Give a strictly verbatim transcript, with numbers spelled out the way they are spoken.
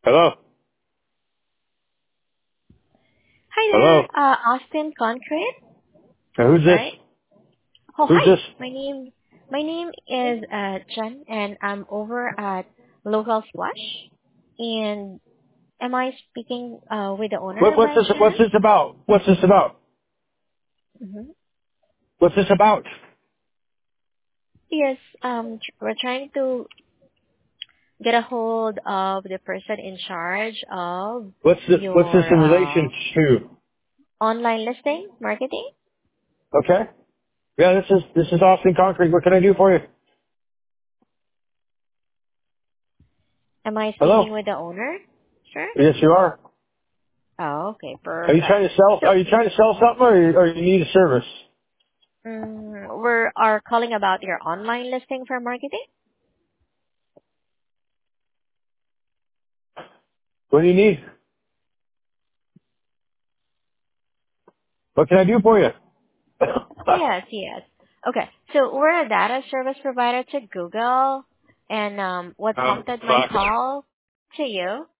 Hello? Hi there, Hello? uh, Austin Concrete, Uh, who's this? right? Oh, Who's hi. this? My name, my name is uh, Jen, and I'm over at Local Flush. And am I speaking uh, with the owner What, what's by this, what's chance? this about? What's this about? Mm-hmm. What's this about? Yes, um, tr- we're trying to get a hold of the person in charge of What's this, what's this your in uh, relation to? online listing marketing. Okay? Yeah, this is, this is Austin Concrete. What can I do for you? Am I speaking Hello? with the owner? Sure. Yes, you are. Oh, okay, Are you perfect. trying to sell, So are you trying to sell something or you, or you need a service? Mm, we are calling about your online listing for marketing. What do you need? What can I do for you? Yes, yes. Okay, so we're a data service provider to Google, and um, what um, prompted my fuck. call to you